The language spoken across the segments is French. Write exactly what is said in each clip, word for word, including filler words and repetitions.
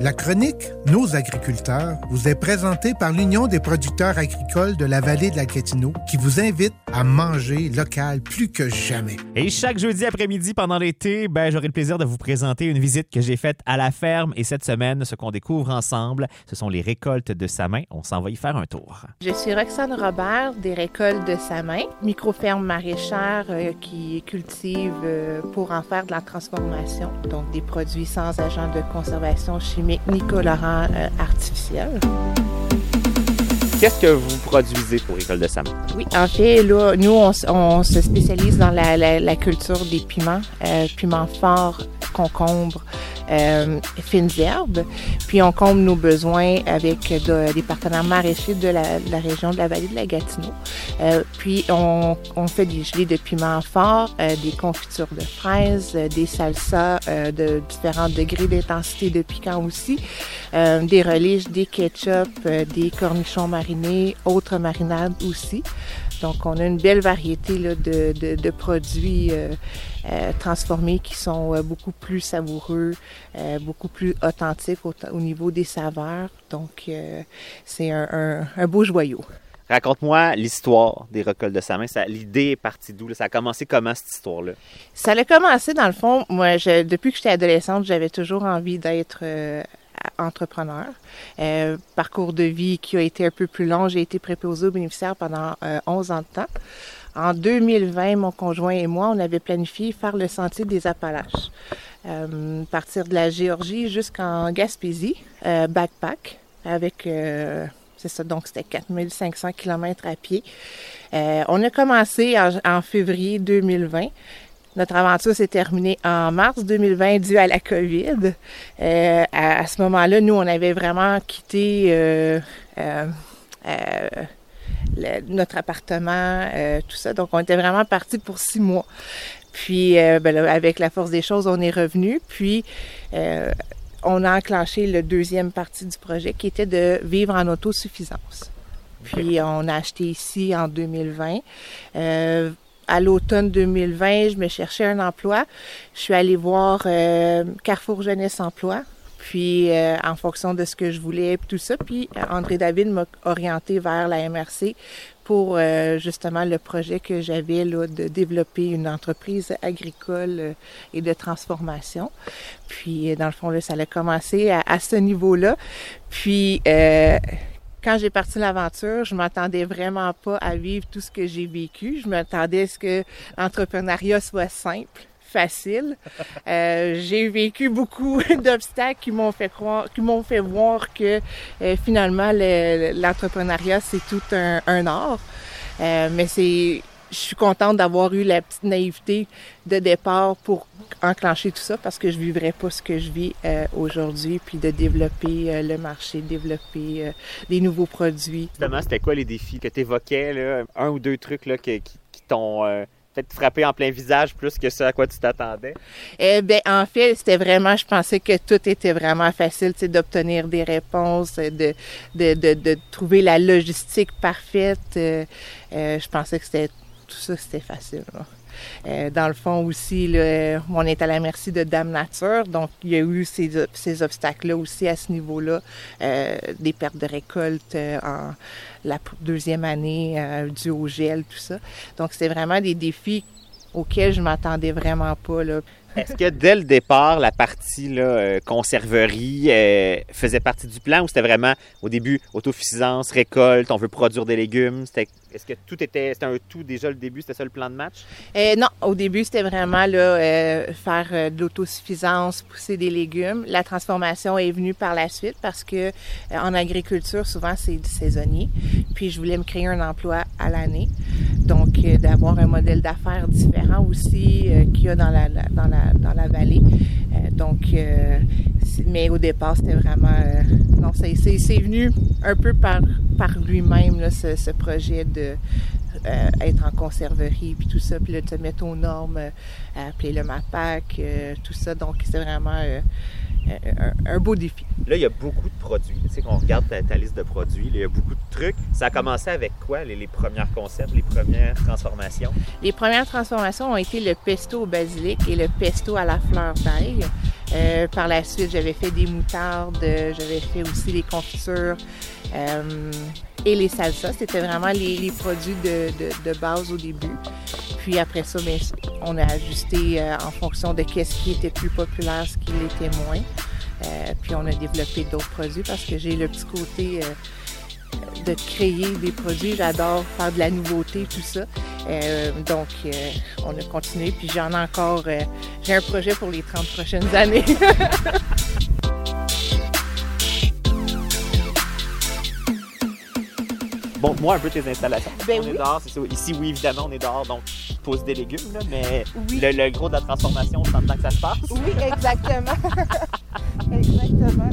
La chronique « Nos agriculteurs » vous est présentée par l'Union des producteurs agricoles de la vallée de la Gatineau qui vous invite à manger local plus que jamais. Et chaque jeudi après-midi pendant l'été, ben, j'aurai le plaisir de vous présenter une visite que j'ai faite à la ferme. Et cette semaine, ce qu'on découvre ensemble, ce sont les récoltes de sa main. On s'en va y faire un tour. Je suis Roxane Robert des récoltes de sa main, micro-ferme maraîchère euh, qui cultive euh, pour en faire de la transformation. Donc des produits sans agents de conservation chimique ni colorants euh, artificiels. Qu'est-ce que vous produisez pour Récolte de sa main? Oui, en fait, là, nous, on, on se spécialise dans la, la, la culture des piments, euh, piments forts, concombres, euh, fines herbes. Puis on comble nos besoins avec de, des partenaires maraîchers de la, de la région de la vallée de la Gatineau. Euh, puis on, on fait des gelées de piments forts, euh, des confitures de fraises, euh, des salsas euh, de différents degrés d'intensité de piquant aussi, euh, des relish, des ketchup, euh, des cornichons marinés, autres marinades aussi. Donc, on a une belle variété là, de, de, de produits euh, euh, transformés qui sont euh, beaucoup plus savoureux, euh, beaucoup plus authentiques au, au niveau des saveurs. Donc, euh, c'est un, un, un beau joyau. Raconte-moi l'histoire des récoltes de sa main. Ça, l'idée est partie d'où? Là? Ça a commencé comment, cette histoire-là? Ça a commencé, dans le fond, moi, je, depuis que j'étais adolescente, j'avais toujours envie d'être euh, entrepreneur. Euh, parcours de vie qui a été un peu plus long. J'ai été préposée aux bénéficiaires pendant euh, onze ans de temps. En deux mille vingt, mon conjoint et moi, on avait planifié faire le sentier des Appalaches. Euh, partir de la Géorgie jusqu'en Gaspésie, euh, backpack, avec... Euh, c'est ça, donc c'était quatre mille cinq cents kilomètres à pied. Euh, on a commencé en, en février deux mille vingt. Notre aventure s'est terminée en mars deux mille vingt dû à la COVID. Euh, à, à ce moment-là, nous, on avait vraiment quitté euh, euh, euh, le, notre appartement, euh, tout ça. Donc, on était vraiment partis pour six mois. Puis, euh, ben là, avec la force des choses, on est revenu. Puis, euh, on a enclenché le deuxième partie du projet qui était de vivre en autosuffisance. Puis, on a acheté ici en deux mille vingt. Euh, À l'automne deux mille vingt, je me cherchais un emploi. Je suis allée voir euh, Carrefour Jeunesse Emploi, puis euh, en fonction de ce que je voulais, puis tout ça. Puis André David m'a orienté vers la M R C pour euh, justement le projet que j'avais là, de développer une entreprise agricole euh, et de transformation. Puis dans le fond, là, ça a commencé à, à ce niveau-là. Puis... Euh, Quand j'ai parti l'aventure, je m'attendais vraiment pas à vivre tout ce que j'ai vécu. Je m'attendais à ce que l'entrepreneuriat soit simple, facile. Euh, j'ai vécu beaucoup d'obstacles qui m'ont fait croire, qui m'ont fait voir que euh, finalement le, l'entrepreneuriat c'est tout un, un art. Euh, mais c'est Je suis contente d'avoir eu la petite naïveté de départ pour enclencher tout ça parce que je vivrais pas ce que je vis euh, aujourd'hui, puis de développer euh, le marché, développer euh, des nouveaux produits. Justement, c'était quoi les défis que tu évoquais, là? Un ou deux trucs là, qui, qui, qui t'ont euh, fait frapper en plein visage plus que ce à quoi tu t'attendais? Eh bien, en fait, c'était vraiment, je pensais que tout était vraiment facile, tu sais, d'obtenir des réponses, de, de, de, de trouver la logistique parfaite. Euh, euh, je pensais que c'était tout ça, c'était facile. Euh, dans le fond aussi, là, on est à la merci de Dame Nature, donc il y a eu ces, ces obstacles-là aussi à ce niveau-là, euh, des pertes de récolte euh, en la deuxième année, euh, dû au gel, tout ça. Donc, c'est vraiment des défis auxquels je m'attendais vraiment pas, là. Est-ce que dès le départ, la partie là, euh, conserverie euh, faisait partie du plan ou c'était vraiment au début autosuffisance, récolte, on veut produire des légumes? C'était, est-ce que tout était, c'était un tout déjà le début, c'était ça le plan de match? Euh, non, au début, c'était vraiment là, euh, faire euh, de l'autosuffisance, pousser des légumes. La transformation est venue par la suite parce que euh, en agriculture, souvent, c'est saisonnier. Puis, je voulais me créer un emploi à l'année. Donc, euh, d'avoir un modèle d'affaires différent aussi euh, qu'il y a dans la, la, dans la dans la vallée. Euh, donc, euh, mais au départ, c'était vraiment... Euh, non, c'est, c'est, c'est venu un peu par, par lui-même, là, ce, ce projet de euh, être en conserverie, puis tout ça, puis là, de se mettre aux normes, euh, à appeler le MAPAC, euh, tout ça. Donc, c'est vraiment euh, un, un beau défi. Là, il y a beaucoup de produits. Tu sais, qu'on regarde ta, ta liste de produits, là, il y a beaucoup de trucs. Ça a commencé avec quoi, les, les premiers concepts, les premières transformations? Les premières transformations ont été le pesto au basilic et le pesto à la fleur d'ail. Euh, par la suite, j'avais fait des moutardes, j'avais fait aussi les confitures euh, et les salsas. C'était vraiment les, les produits de, de, de base au début. Puis après ça, bien, on a ajusté euh, en fonction de qu'est-ce qui était plus populaire, ce qui l'était moins. Euh, puis on a développé d'autres produits parce que j'ai le petit côté euh, de créer des produits. J'adore faire de la nouveauté, tout ça. Euh, donc, euh, on a continué. Puis j'en ai encore... Euh, j'ai un projet pour les trente prochaines années. Bon, moi, un peu tes installations. Ben on oui. est dehors, c'est ça. Ici, oui, évidemment, on est dehors, donc tu poses des légumes, là, mais Oui. le, le gros de la transformation, c'est en temps que ça se passe. Oui, exactement. Exactement.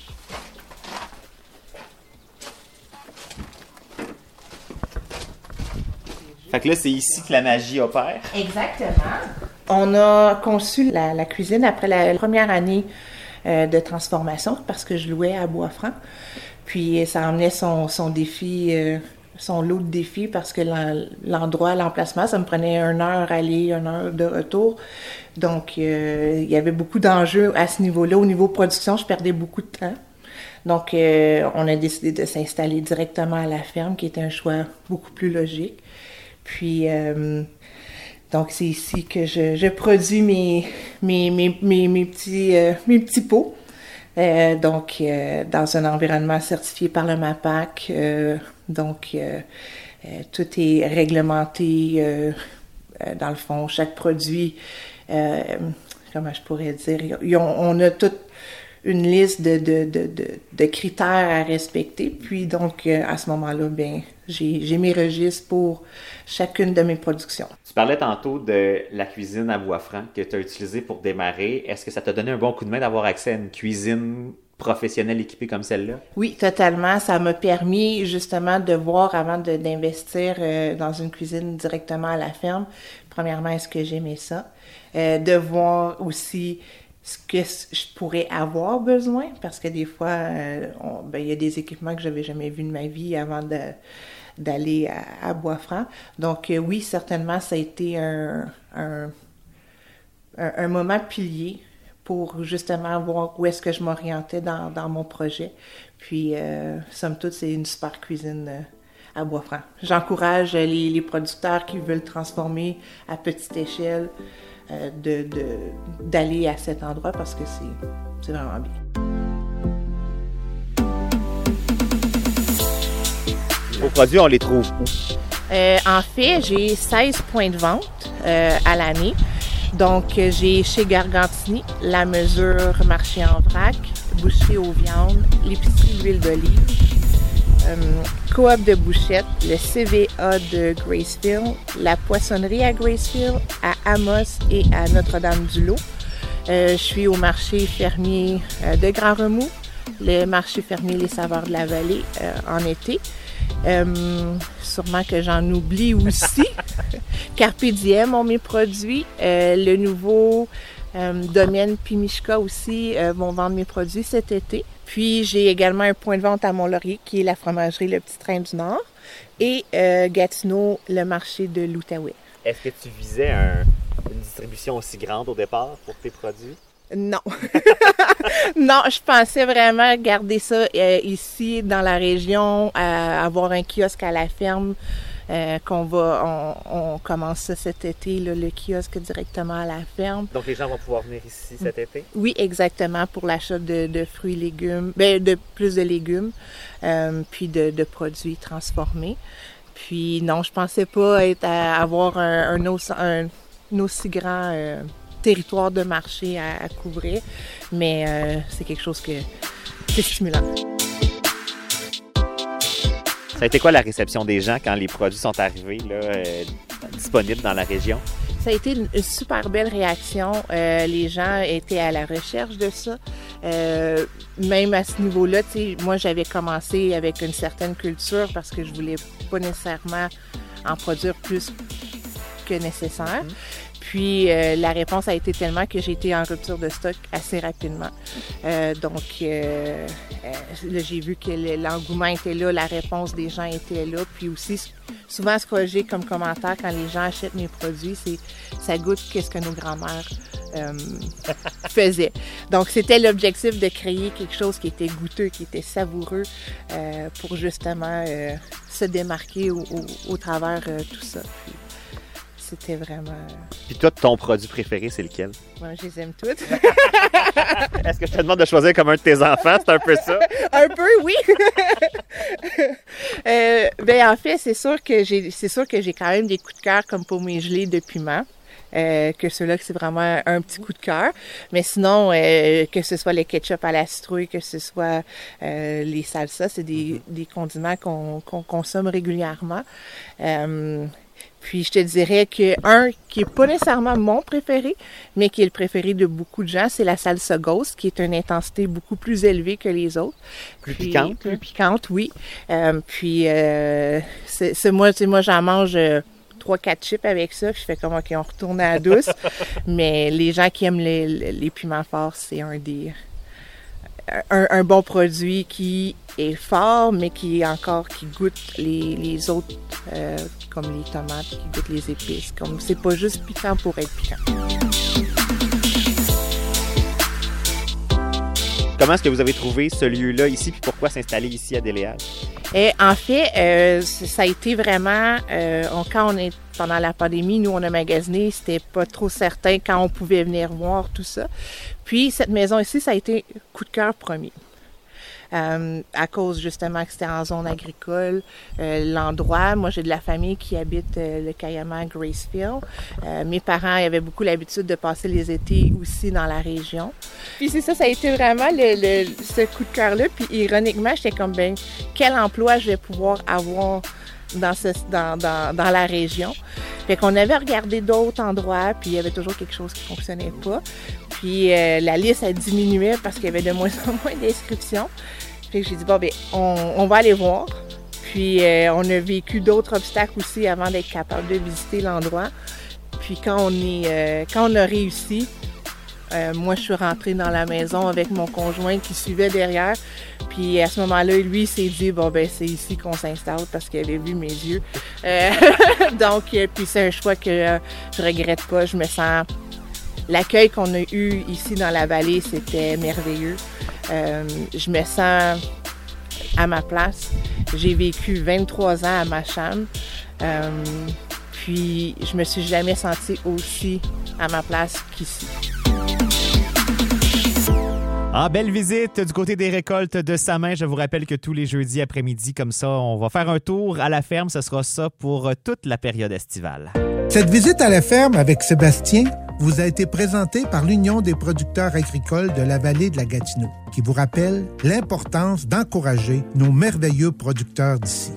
Fait que là, c'est ici que la magie opère. Exactement. On a conçu la, la cuisine après la première année euh, de transformation parce que je louais à Bois-Franc. Puis ça emmenait son, son défi, euh, son lot de défis parce que l'endroit, l'emplacement, ça me prenait une heure aller, une heure de retour. Donc, euh, il y avait beaucoup d'enjeux à ce niveau-là. Au niveau production, je perdais beaucoup de temps. Donc, euh, on a décidé de s'installer directement à la ferme, qui était un choix beaucoup plus logique. Puis, euh, donc, c'est ici que je, je produis mes, mes, mes, mes, mes, petits, euh, mes petits pots. Euh, donc, euh, dans un environnement certifié par le MAPAC. Euh, donc, euh, euh, tout est réglementé. Euh, euh, dans le fond, chaque produit, euh, comment je pourrais dire, ils ont, on a toute une liste de, de, de, de, de critères à respecter. Puis, donc, euh, à ce moment-là, bien, j'ai, j'ai mes registres pour chacune de mes productions. Tu parlais tantôt de la cuisine à Bois-Franc que tu as utilisée pour démarrer. Est-ce que ça t'a donné un bon coup de main d'avoir accès à une cuisine professionnelle équipée comme celle-là? Oui, totalement. Ça m'a permis justement de voir avant de, d'investir euh, dans une cuisine directement à la ferme. Premièrement, est-ce que j'aimais ça? Euh, de voir aussi ce que je pourrais avoir besoin, parce que des fois, euh, on, ben, il y a des équipements que j'avais jamais vus de ma vie avant de, d'aller à, à Bois-Franc. Donc euh, oui, certainement, ça a été un, un, un, un moment pilier pour justement voir où est-ce que je m'orientais dans, dans mon projet. Puis, euh, somme toute, c'est une super cuisine euh, à Bois-Franc. J'encourage les, les producteurs qui veulent transformer à petite échelle euh, de, de, d'aller à cet endroit parce que c'est, c'est vraiment bien. Vos produits, on les trouve où? Euh, en fait, j'ai seize points de vente euh, à l'année. Donc, j'ai chez Gargantini, La Mesure, Marché en vrac, Boucherie aux viandes, l'épicerie L'Huile d'Olive, euh, Coop de Bouchette, le C V A de Gracefield, la poissonnerie à Gracefield, à Amos et à Notre-Dame-du-Lot. Euh, je suis au marché fermier euh, de Grand-Remous, le marché fermier Les Saveurs de la Vallée euh, en été. Euh, sûrement que j'en oublie aussi. Carpe Diem ont mes produits. Euh, le nouveau euh, domaine Pimishka aussi euh, vont vendre mes produits cet été. Puis j'ai également un point de vente à Mont-Laurier qui est la fromagerie Le Petit Train du Nord et euh, Gatineau, le marché de l'Outaouais. Est-ce que tu visais un, une distribution aussi grande au départ pour tes produits? Non. Non, je pensais vraiment garder ça euh, ici dans la région, euh, avoir un kiosque à la ferme, euh, qu'on va, on, on commence ça cet été, là, le kiosque directement à la ferme. Donc les gens vont pouvoir venir ici cet été? Oui, exactement, pour l'achat de, de fruits et légumes, ben, de plus de légumes, euh, puis de, de produits transformés. Puis non, je pensais pas être à avoir un, un, aussi, un, un aussi grand euh, territoire de marché à, à couvrir, mais euh, c'est quelque chose que c'est stimulant. Ça a été quoi la réception des gens quand les produits sont arrivés là, euh, disponibles dans la région? Ça a été une, une super belle réaction. Euh, les gens étaient à la recherche de ça. Euh, même à ce niveau-là, tu sais, moi, j'avais commencé avec une certaine culture parce que je voulais pas nécessairement en produire plus que nécessaire. Mm-hmm. Puis, euh, la réponse a été tellement que j'ai été en rupture de stock assez rapidement. Euh, donc, euh, euh, là, j'ai vu que l'engouement était là, la réponse des gens était là. Puis aussi, souvent, ce que j'ai comme commentaire quand les gens achètent mes produits, c'est « ça goûte qu'est-ce que nos grands-mères euh, faisait. Donc, c'était l'objectif de créer quelque chose qui était goûteux, qui était savoureux, euh, pour justement euh, se démarquer au, au, au travers euh, tout ça. Puis, c'était vraiment... Puis toi, ton produit préféré, c'est lequel? Moi, je les aime toutes. Est-ce que je te demande de choisir comme un de tes enfants? C'est un peu ça? Un peu, oui. euh, ben, en fait, c'est sûr que j'ai, c'est sûr que j'ai quand même des coups de cœur comme pour mes gelées de piment. Euh, que ceux-là, c'est vraiment un petit coup de cœur. Mais sinon, euh, que ce soit le ketchup à la citrouille, que ce soit euh, les salsas, c'est des, des condiments qu'on, qu'on consomme régulièrement. Euh, Puis je te dirais que un qui est pas nécessairement mon préféré, mais qui est le préféré de beaucoup de gens, c'est la salsa ghost, qui est une intensité beaucoup plus élevée que les autres. Plus puis, piquante? Plus piquante, oui. Euh, puis euh, c'est, c'est moi, tu sais, moi j'en mange euh, trois quatre chips avec ça, puis je fais comme ok, on retourne à la douce. Mais les gens qui aiment les, les piments forts, c'est un des un, un bon produit qui est fort, mais qui est encore qui goûte les, les autres, euh, comme les tomates, qui goûtent les épices. Comme c'est pas juste piquant pour être piquant. Comment est-ce que vous avez trouvé ce lieu-là ici, puis pourquoi s'installer ici à Déléal? Et en fait, euh, ça a été vraiment, euh, on, quand on est pendant la pandémie, nous on a magasiné, c'était pas trop certain quand on pouvait venir voir tout ça. Puis cette maison ici, ça a été coup de cœur premier. Euh, à cause justement que c'était en zone agricole, euh, l'endroit. Moi, j'ai de la famille qui habite euh, le Cayama Gracefield. Euh, mes parents avaient beaucoup l'habitude de passer les étés aussi dans la région. Puis c'est ça, ça a été vraiment le, le, ce coup de cœur-là. Puis ironiquement, j'étais comme, ben, quel emploi je vais pouvoir avoir dans, ce, dans, dans, dans la région. Fait qu'on avait regardé d'autres endroits, puis il y avait toujours quelque chose qui fonctionnait pas. Puis euh, la liste, elle diminuait parce qu'il y avait de moins en moins d'inscriptions. Fait que j'ai dit, bon, ben, on, on va aller voir. Puis euh, on a vécu d'autres obstacles aussi avant d'être capable de visiter l'endroit. Puis quand on est, euh, quand on a réussi, euh, moi, je suis rentrée dans la maison avec mon conjoint qui suivait derrière. Puis à ce moment-là, lui, il s'est dit, bon, ben, c'est ici qu'on s'installe parce qu'il avait vu mes yeux. Euh, donc, euh, puis c'est un choix que euh, je regrette pas. Je me sens... L'accueil qu'on a eu ici dans la vallée, c'était merveilleux. Euh, je me sens à ma place. J'ai vécu vingt-trois ans à Macham. Euh, puis, je me suis jamais sentie aussi à ma place qu'ici. Ah, belle visite du côté des récoltes de Samin. Je vous rappelle que tous les jeudis après-midi, comme ça, on va faire un tour à la ferme. Ce sera ça pour toute la période estivale. Cette visite à la ferme avec Sébastien vous a été présentée par l'Union des producteurs agricoles de la vallée de la Gatineau, qui vous rappelle l'importance d'encourager nos merveilleux producteurs d'ici.